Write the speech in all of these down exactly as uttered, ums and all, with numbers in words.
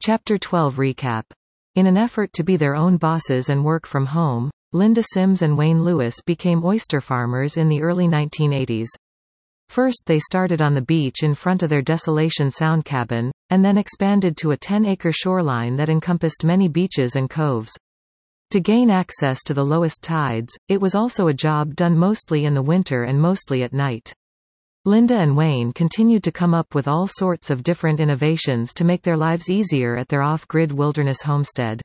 Chapter twelve Recap. In an effort to be their own bosses and work from home, Linda Sims and Wayne Lewis became oyster farmers in the early nineteen eighties. First they started on the beach in front of their Desolation Sound cabin, and then expanded to a ten-acre shoreline that encompassed many beaches and coves. To gain access to the lowest tides, it was also a job done mostly in the winter and mostly at night. Linda and Wayne continued to come up with all sorts of different innovations to make their lives easier at their off-grid wilderness homestead.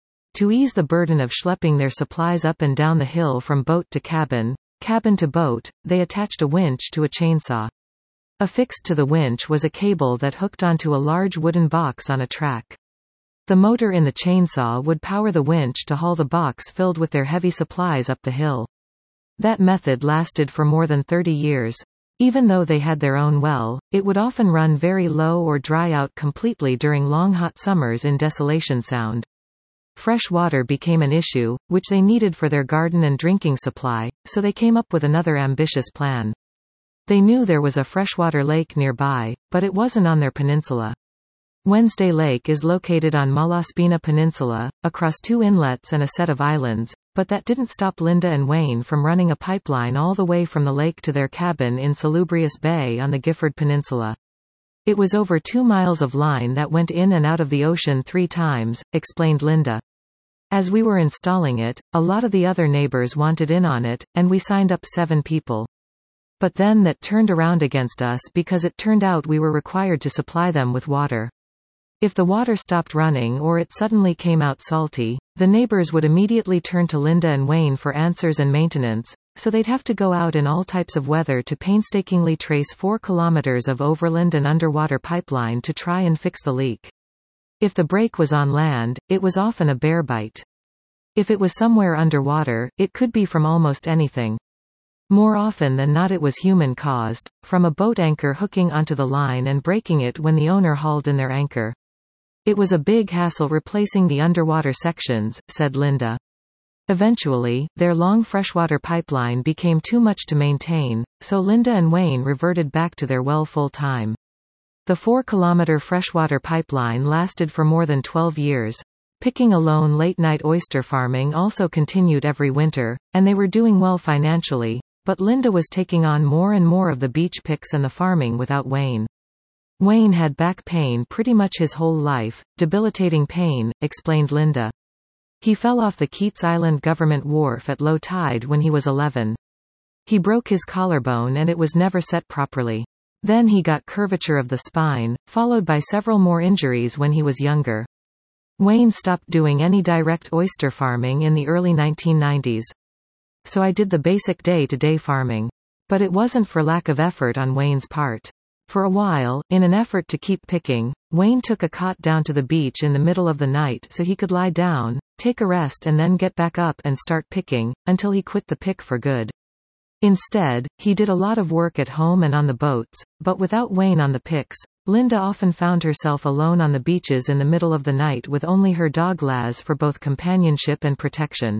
To ease the burden of schlepping their supplies up and down the hill from boat to cabin, cabin to boat, they attached a winch to a chainsaw. Affixed to the winch was a cable that hooked onto a large wooden box on a track. The motor in the chainsaw would power the winch to haul the box filled with their heavy supplies up the hill. That method lasted for more than thirty years. Even though they had their own well, it would often run very low or dry out completely during long hot summers in Desolation Sound. Fresh water became an issue, which they needed for their garden and drinking supply, so they came up with another ambitious plan. They knew there was a freshwater lake nearby, but it wasn't on their peninsula. Wednesday Lake is located on Malaspina Peninsula, across two inlets and a set of islands, but that didn't stop Linda and Wayne from running a pipeline all the way from the lake to their cabin in Salubrious Bay on the Gifford Peninsula. It was over two miles of line that went in and out of the ocean three times, explained Linda. As we were installing it, a lot of the other neighbors wanted in on it, and we signed up seven people. But then that turned around against us because it turned out we were required to supply them with water. If the water stopped running or it suddenly came out salty, the neighbors would immediately turn to Linda and Wayne for answers and maintenance, so they'd have to go out in all types of weather to painstakingly trace four kilometers of overland and underwater pipeline to try and fix the leak. If the break was on land, it was often a bear bite. If it was somewhere underwater, it could be from almost anything. More often than not it was human-caused, from a boat anchor hooking onto the line and breaking it when the owner hauled in their anchor. It was a big hassle replacing the underwater sections, said Linda. Eventually, their long freshwater pipeline became too much to maintain, so Linda and Wayne reverted back to their well full-time. The four-kilometer freshwater pipeline lasted for more than twelve years. Picking alone late-night oyster farming also continued every winter, and they were doing well financially, but Linda was taking on more and more of the beach picks and the farming without Wayne. Wayne had back pain pretty much his whole life, debilitating pain, explained Linda. He fell off the Keats Island government wharf at low tide when he was eleven. He broke his collarbone and it was never set properly. Then he got curvature of the spine, followed by several more injuries when he was younger. Wayne stopped doing any direct oyster farming in the early nineteen nineties. So I did the basic day-to-day farming. But it wasn't for lack of effort on Wayne's part. For a while, in an effort to keep picking, Wayne took a cot down to the beach in the middle of the night so he could lie down, take a rest and then get back up and start picking, until he quit the pick for good. Instead, he did a lot of work at home and on the boats, but without Wayne on the picks, Linda often found herself alone on the beaches in the middle of the night with only her dog Laz for both companionship and protection.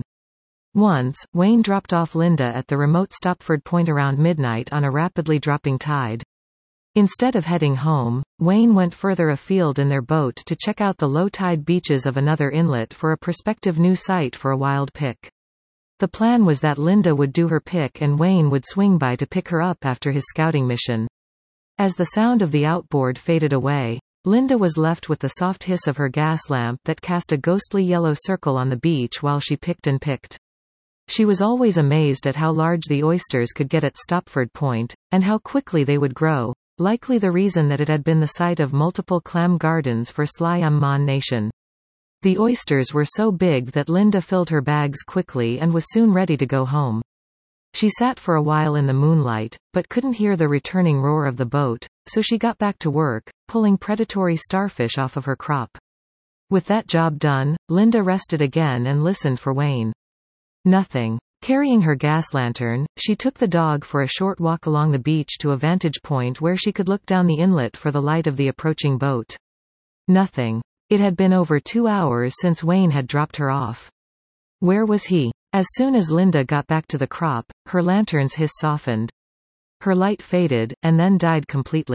Once, Wayne dropped off Linda at the remote Stopford Point around midnight on a rapidly dropping tide. Instead of heading home, Wayne went further afield in their boat to check out the low-tide beaches of another inlet for a prospective new site for a wild pick. The plan was that Linda would do her pick and Wayne would swing by to pick her up after his scouting mission. As the sound of the outboard faded away, Linda was left with the soft hiss of her gas lamp that cast a ghostly yellow circle on the beach while she picked and picked. She was always amazed at how large the oysters could get at Stopford Point, and how quickly they would grow. Likely the reason that it had been the site of multiple clam gardens for Sliam Mon Nation. The oysters were so big that Linda filled her bags quickly and was soon ready to go home. She sat for a while in the moonlight, but couldn't hear the returning roar of the boat, so she got back to work, pulling predatory starfish off of her crop. With that job done, Linda rested again and listened for Wayne. Nothing. Carrying her gas lantern, she took the dog for a short walk along the beach to a vantage point where she could look down the inlet for the light of the approaching boat. Nothing. It had been over two hours since Wayne had dropped her off. Where was he? As soon as Linda got back to the crop, her lantern's hiss softened. Her light faded, and then died completely.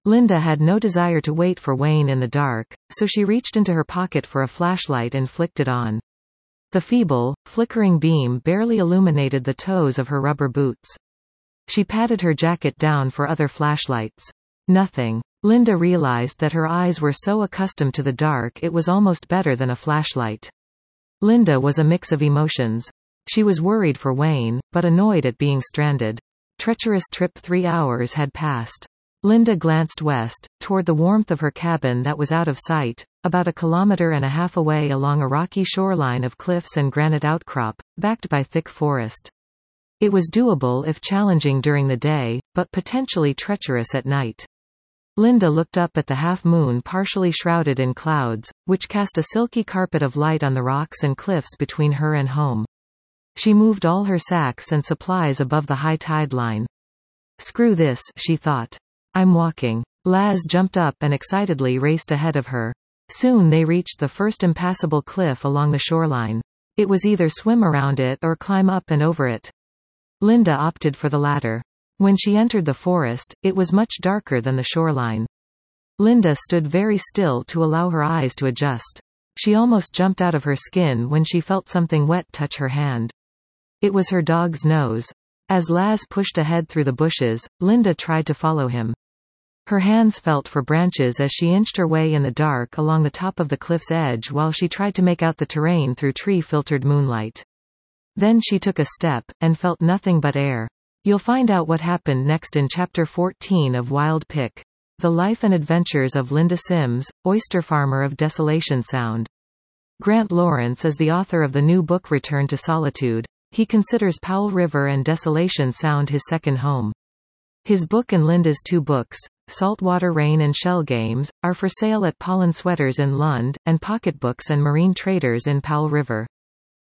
Linda had no desire to wait for Wayne in the dark, so she reached into her pocket for a flashlight and flicked it on. The feeble, flickering beam barely illuminated the toes of her rubber boots. She patted her jacket down for other flashlights. Nothing. Linda realized that her eyes were so accustomed to the dark it was almost better than a flashlight. Linda was a mix of emotions. She was worried for Wayne, but annoyed at being stranded. Treacherous trip three hours had passed. Linda glanced west, toward the warmth of her cabin that was out of sight, about a kilometer and a half away along a rocky shoreline of cliffs and granite outcrop, backed by thick forest. It was doable if challenging during the day, but potentially treacherous at night. Linda looked up at the half-moon partially shrouded in clouds, which cast a silky carpet of light on the rocks and cliffs between her and home. She moved all her sacks and supplies above the high tide line. Screw this, she thought. I'm walking. Laz jumped up and excitedly raced ahead of her. Soon they reached the first impassable cliff along the shoreline. It was either swim around it or climb up and over it. Linda opted for the latter. When she entered the forest, it was much darker than the shoreline. Linda stood very still to allow her eyes to adjust. She almost jumped out of her skin when she felt something wet touch her hand. It was her dog's nose. As Laz pushed ahead through the bushes, Linda tried to follow him. Her hands felt for branches as she inched her way in the dark along the top of the cliff's edge while she tried to make out the terrain through tree-filtered moonlight. Then she took a step, and felt nothing but air. You'll find out what happened next in Chapter fourteen of Wild Pick. The Life and Adventures of Linda Sims, oyster farmer of Desolation Sound. Grant Lawrence is the author of the new book Return to Solitude. He considers Powell River and Desolation Sound his second home. His book and Linda's two books, Saltwater Rain and Shell Games, are for sale at Pollen Sweaters in Lund, and Pocketbooks and Marine Traders in Powell River.